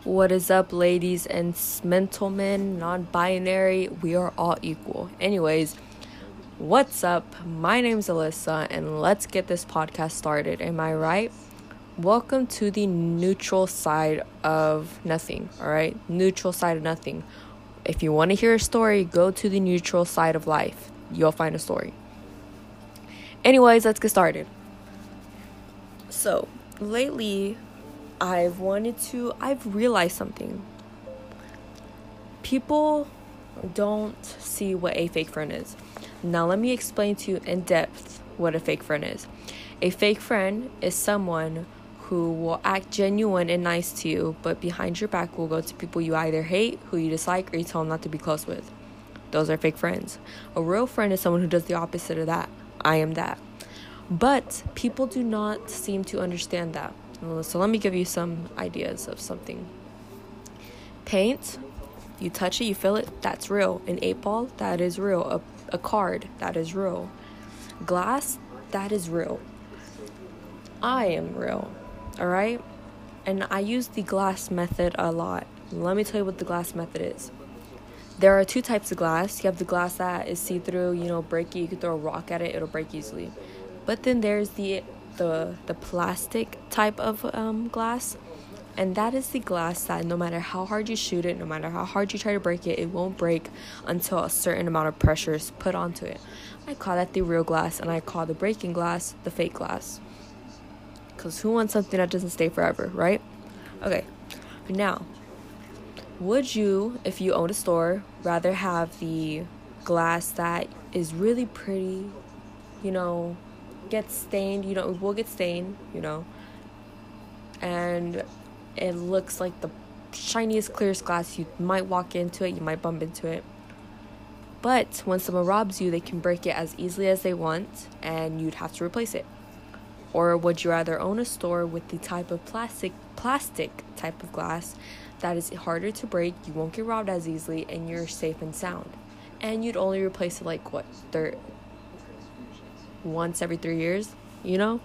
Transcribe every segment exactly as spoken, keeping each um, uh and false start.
What is up, ladies and gentlemen, non-binary? We are all equal. Anyways, what's up? My name's Alyssa, and let's get this podcast started. Am I right? Welcome to the neutral side of nothing, all right? Neutral side of nothing. If you want to hear a story, go to the neutral side of life. You'll find a story. Anyways, let's get started. So, lately, I've wanted to, I've realized something. People don't see what a fake friend is. Now, let me explain to you in depth what a fake friend is. A fake friend is someone who will act genuine and nice to you, but behind your back will go to people you either hate, who you dislike, or you tell them not to be close with. Those are fake friends. A real friend is someone who does the opposite of that. I am that. But people do not seem to understand that. So let me give you some ideas of something. Paint, you touch it, you feel it, that's real. An eight ball, that is real. A, a card, that is real. Glass, that is real. I am real, all right? And I use the glass method a lot. Let me tell you what the glass method is. There are two types of glass. You have the glass that is see-through, you know, breaky. You can throw a rock at it, it'll break easily. But then there's the the the plastic type of um, glass, and that is the glass that no matter how hard you shoot it, no matter how hard you try to break it, it won't break until a certain amount of pressure is put onto it. I call that the real glass, and I call the breaking glass the fake glass, because who wants something that doesn't stay forever, right? Okay, now, would you, if you owned a store, rather have the glass that is really pretty, you know, gets stained, you know, it will get stained, you know, and it looks like the shiniest, clearest glass? You might walk into it, you might bump into it, but when someone robs you, they can break it as easily as they want, and you'd have to replace it. Or would you rather own a store with the type of plastic, plastic type of glass that is harder to break, you won't get robbed as easily, and you're safe and sound, and you'd only replace it like, what, third, once every three years, you know?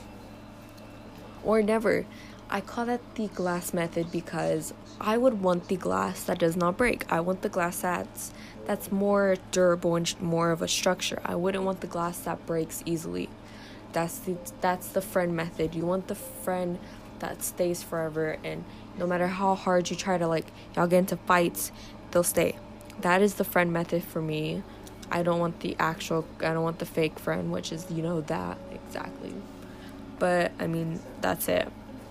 Or never. I call that the glass method because I would want the glass that does not break. I want the glass that's that's more durable and more of a structure. I wouldn't want the glass that breaks easily. That's the that's the friend method. You want the friend that stays forever, and no matter how hard you try to, like, y'all get into fights, they'll stay. That is the friend method for me. I don't want the actual, I don't want the fake friend, which is, you know, that, exactly. But, I mean, that's it.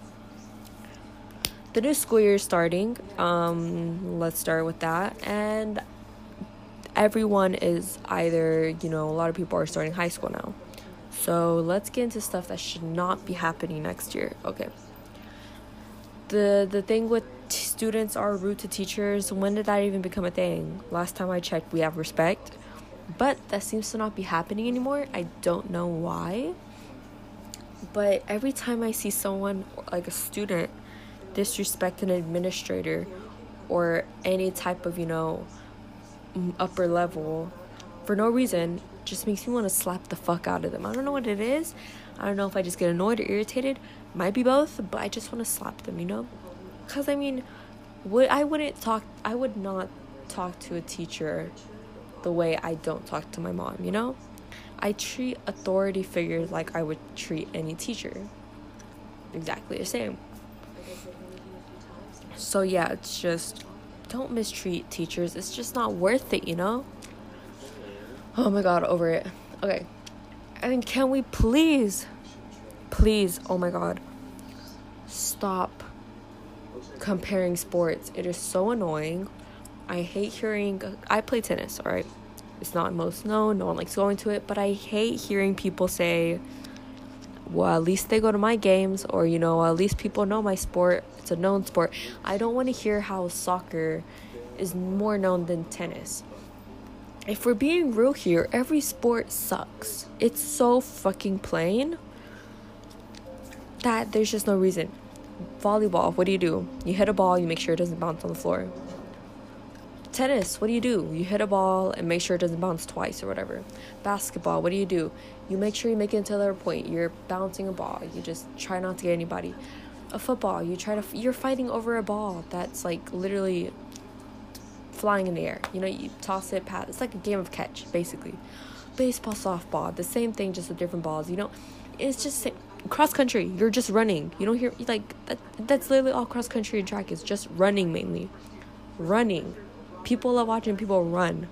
The new school year is starting. Um, let's start with that. And everyone is either, you know, a lot of people are starting high school now. So, let's get into stuff that should not be happening next year. Okay. The, the thing with t- students are rude to teachers. When did that even become a thing? Last time I checked, we have respect. But that seems to not be happening anymore. I don't know why. But every time I see someone, like a student, disrespect an administrator or any type of, you know, upper level for no reason, just makes me want to slap the fuck out of them. I don't know what it is. I don't know if I just get annoyed or irritated. Might be both, but I just want to slap them, you know? Because, I mean, would I wouldn't talk, I would not talk to a teacher the way I don't talk to my mom, you know? I treat authority figures like I would treat any teacher. Exactly the same. So yeah, it's just, don't mistreat teachers. It's just not worth it, you know? Oh my god, over it. Okay. I mean, can we please, please, oh my god, stop comparing sports. It is so annoying. I hate hearing, I play tennis, all right? It's not most known, no one likes going to it, but I hate hearing people say, well, at least they go to my games, or, you know, at least people know my sport, it's a known sport. I don't want to hear how soccer is more known than tennis. If we're being real here, every sport sucks. It's so fucking plain that there's just no reason. Volleyball, what do you do? You hit a ball, you make sure it doesn't bounce on the floor. Tennis, what do you do? You hit a ball and make sure it doesn't bounce twice or whatever. Basketball, what do you do? You make sure you make it to the other point. You're bouncing a ball. You just try not to get anybody. a football, you try to, you're fighting over a ball that's like literally flying in the air. You know, you toss it, pass. It's like a game of catch, basically. Baseball, softball, the same thing, just with different balls. You know, it's just cross country. You're just running. You don't hear like that. That's literally all cross country and track is, just running mainly. Running. People love watching people run.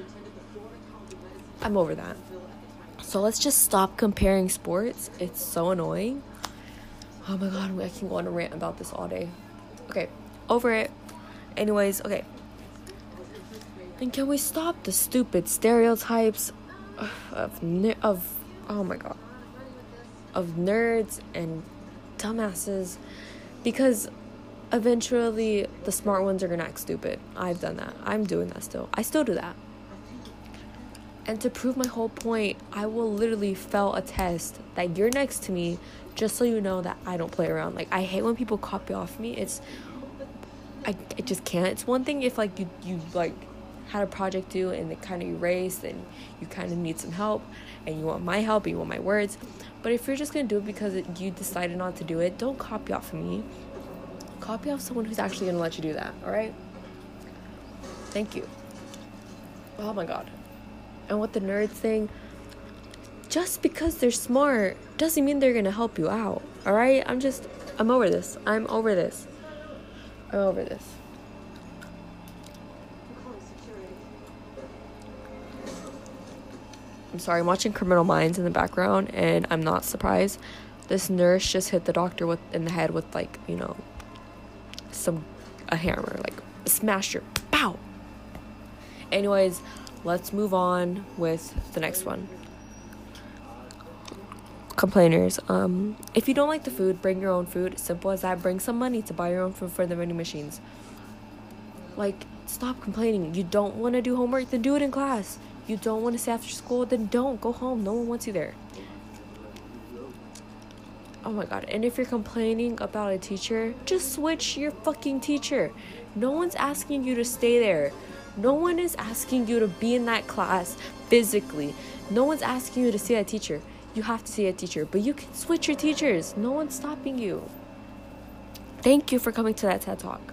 I'm over that. So let's just stop comparing sports. It's so annoying. Oh my god, I can go on a rant about this all day. Okay, over it. Anyways, okay. And can we stop the stupid stereotypes of of oh my god of nerds and dumbasses? Because eventually the smart ones are gonna act stupid. I've done that. I'm doing that still. I still do that. And to prove my whole point, I will literally fail a test that you're next to me just so you know that I don't play around. Like, I hate when people copy off me. It's, I, I just can't. It's one thing if, like, you, you like, had a project due and it kind of erased and you kind of need some help and you want my help and you want my words. But if you're just going to do it because it, you decided not to do it, don't copy off of me. Copy off someone who's actually going to let you do that, all right? Thank you. Oh, my God. And with the nerds thing, just because they're smart doesn't mean they're going to help you out, all right? I'm just, I'm over this. I'm over this. I'm over this. I'm sorry, I'm watching Criminal Minds in the background, and I'm not surprised. This nurse just hit the doctor with in the head with, like, you know, some, a hammer, like, a smasher. Pow! Anyways, let's move on with the next one. Complainers. Um, if you don't like the food, bring your own food. Simple as that. Bring some money to buy your own food for the vending machines. Like, stop complaining. You don't want to do homework, then do it in class. You don't want to stay after school, then don't. Go home. No one wants you there. Oh my god. And if you're complaining about a teacher, just switch your fucking teacher. No one's asking you to stay there. No one is asking you to be in that class physically. No one's asking you to see that teacher. You have to see a teacher, but you can switch your teachers. No one's stopping you. Thank you for coming to that TED Talk.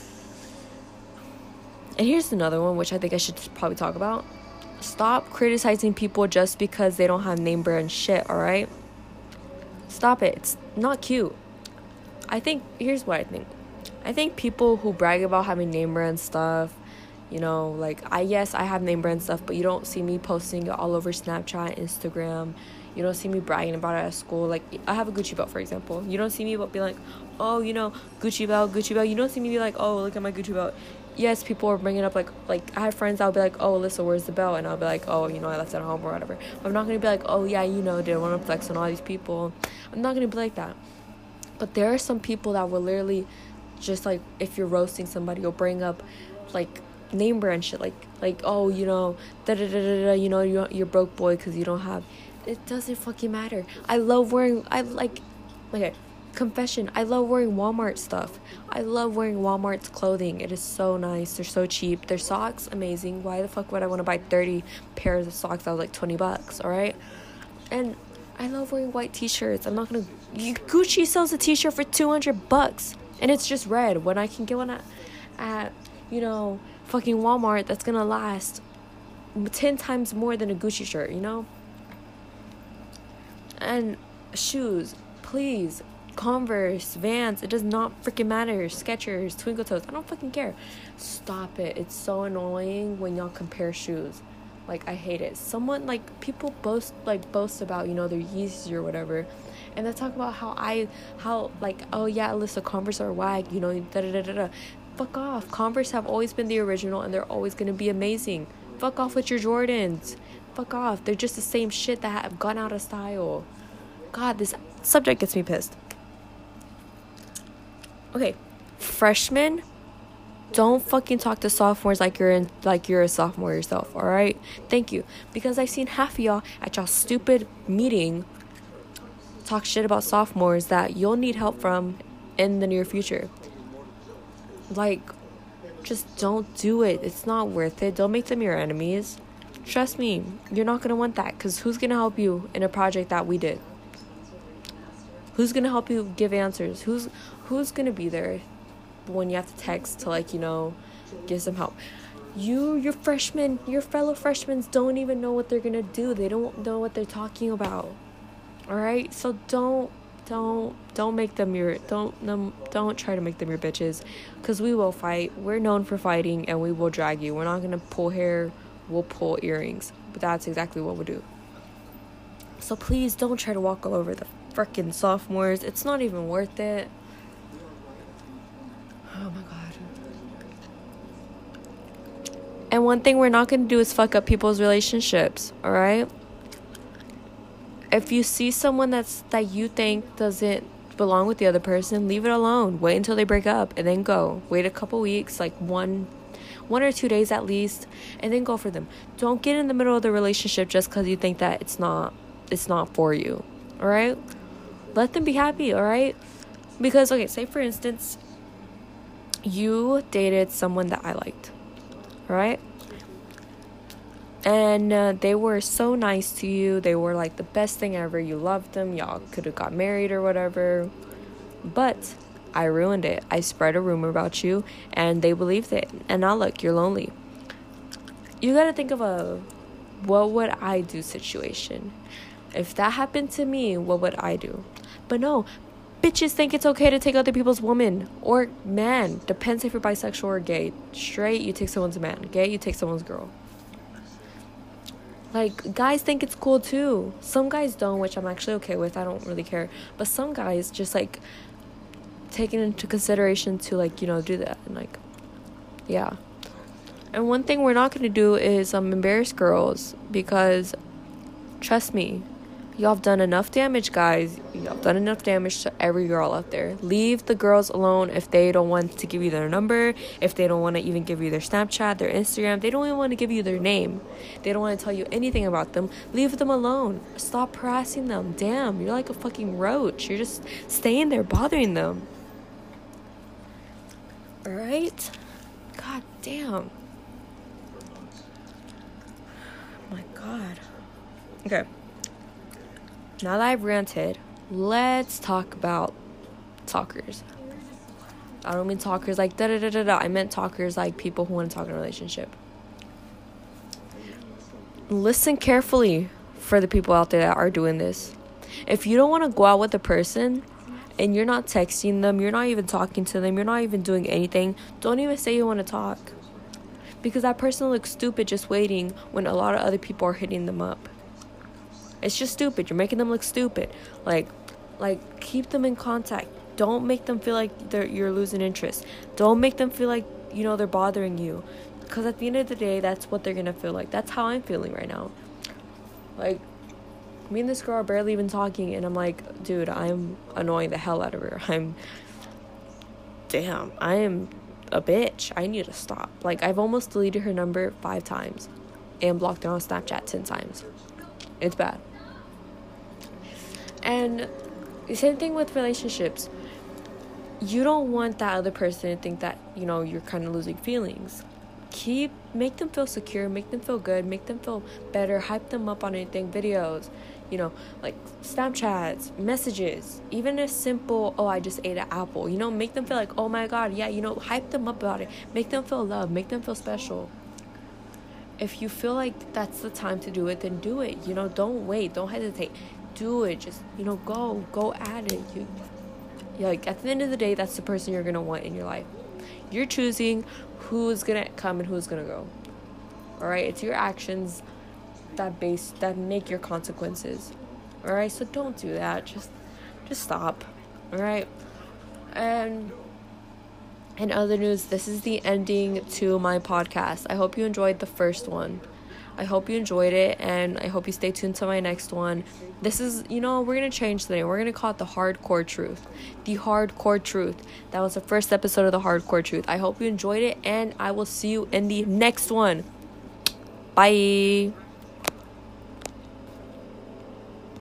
And here's another one, which I think I should probably talk about. Stop criticizing people just because they don't have name brand shit, alright? Stop it. It's not cute. I think, here's what I think. I think people who brag about having name brand stuff, you know, like, I yes, I have name brand stuff, but you don't see me posting it all over Snapchat, Instagram. You don't see me bragging about it at school. Like, I have a Gucci belt, for example. You don't see me be like, oh, you know, Gucci belt, Gucci belt. You don't see me be like, oh, look at my Gucci belt. Yes, people are bringing up, like, like I have friends that'll be like, oh, Alyssa, where's the belt? And I'll be like, oh, you know, I left it at home or whatever. I'm not going to be like, oh, yeah, you know, didn't want to flex on all these people. I'm not going to be like that. But there are some people that will literally just, like, if you're roasting somebody, you'll bring up, like, name brand shit. Like, like oh, you know, da-da-da-da-da, you know, you're, you're broke boy because you don't have. It doesn't fucking matter. I love wearing, I like, okay. Confession, I love wearing Walmart stuff. I love wearing Walmart's clothing. It is so nice. They're so cheap. Their socks, amazing. Why the fuck would I want to buy thirty pairs of socks that was like twenty bucks, alright? And I love wearing white t-shirts. I'm not gonna... Gucci sells a t-shirt for two hundred bucks. And it's just red. When I can get one at, at you know, fucking Walmart that's gonna last ten times more than a Gucci shirt, you know? And shoes, please... Converse, Vans, it does not freaking matter. Skechers, Twinkle Toes, I don't fucking care. Stop it. It's so annoying when y'all compare shoes. Like, I hate it. Someone, like, people boast, like, boast about, you know, their Yeezys or whatever. And they talk about how I, how, like, oh, yeah, Alyssa, Converse are whack, you know, da-da-da-da-da. Fuck off. Converse have always been the original, and they're always going to be amazing. Fuck off with your Jordans. Fuck off. They're just the same shit that have gone out of style. God, this subject gets me pissed. Okay, freshmen, don't fucking talk to sophomores like you're in, like you're a sophomore yourself, all right? Thank you. Because I've seen half of y'all at y'all stupid meeting talk shit about sophomores that you'll need help from in the near future. Like, just don't do it. It's not worth it. Don't make them your enemies. Trust me, you're not going to want that, because who's going to help you in a project that we did? Who's gonna help you give answers? Who's who's gonna be there when you have to text to, like, you know, give some help? You, your freshmen, your fellow freshmen don't even know what they're gonna do. They don't know what they're talking about. All right, so don't, don't, don't make them your, don't, them, don't try to make them your bitches, because we will fight. We're known for fighting, and we will drag you. We're not gonna pull hair. We'll pull earrings. But that's exactly what we'll do. So please don't try to walk all over the freaking sophomores. It's not even worth it. Oh my god. And one thing we're not going to do is fuck up people's relationships, all right? If you see someone that's that you think doesn't belong with the other person, leave it alone. Wait until they break up and then go. Wait a couple weeks, like one one or two days at least, and then go for them. Don't get in the middle of the relationship just because you think that it's not it's not for you, all right? Let them be happy, all right? Because, okay, say for instance, you dated someone that I liked, all right? And uh, they were so nice to you. They were like the best thing ever. You loved them. Y'all could have got married or whatever. But I ruined it. I spread a rumor about you, and they believed it. And now look, you're lonely. You got to think of a what would I do situation. If that happened to me, what would I do? But no, bitches think it's okay to take other people's woman or man. Depends if you're bisexual or gay. Straight, you take someone's man. Gay, you take someone's girl. Like, guys think it's cool too. Some guys don't, which I'm actually okay with. I don't really care. But some guys just, like, take it into consideration to, like, you know, do that. And, like, yeah. And one thing we're not going to do is um, embarrass girls. Because, trust me, y'all have done enough damage, guys. Y'all have done enough damage to every girl out there. Leave the girls alone if they don't want to give you their number, if they don't want to even give you their Snapchat, their Instagram. They don't even want to give you their name. They don't want to tell you anything about them. Leave them alone. Stop harassing them. Damn, you're like a fucking roach. You're just staying there bothering them. Alright? God damn. Oh my god. Okay. Now that I've ranted, let's talk about talkers. I don't mean talkers like da da da da da. I meant talkers like people who want to talk in a relationship. Listen carefully for the people out there that are doing this. If you don't want to go out with a person and you're not texting them, you're not even talking to them, you're not even doing anything, don't even say you want to talk. Because that person looks stupid just waiting when a lot of other people are hitting them up. It's just stupid. You're making them look stupid. Like, like keep them in contact. Don't make them feel like they're you're losing interest. Don't make them feel like, you know, they're bothering you. Because at the end of the day, that's what they're going to feel like. That's how I'm feeling right now. Like, me and this girl are barely even talking. And I'm like, dude, I'm annoying the hell out of her. I'm, damn, I am a bitch. I need to stop. Like, I've almost deleted her number five times. And blocked her on Snapchat ten times. It's bad. And the same thing with relationships. You don't want that other person to think that, you know, you're kind of losing feelings. Keep, make them feel secure, make them feel good, make them feel better, hype them up on anything, videos, you know, like Snapchats, messages, even a simple, oh, I just ate an apple, you know, make them feel like, oh my God, yeah, you know, hype them up about it, make them feel loved, make them feel special. If you feel like that's the time to do it, then do it. You know, don't wait. Don't hesitate. Do it. Just, you know, go. Go at it. You, like, at the end of the day, that's the person you're going to want in your life. You're choosing who's going to come and who's going to go. All right? It's your actions that base, that make your consequences. All right? So don't do that. Just, just stop. All right? And... in other news, this is the ending to my podcast. I hope you enjoyed the first one. I hope you enjoyed it, and I hope you stay tuned to my next one. This is, you know, we're going to change the name. We're going to call it The Hardcore Truth. The Hardcore Truth. That was the first episode of The Hardcore Truth. I hope you enjoyed it, and I will see you in the next one. Bye.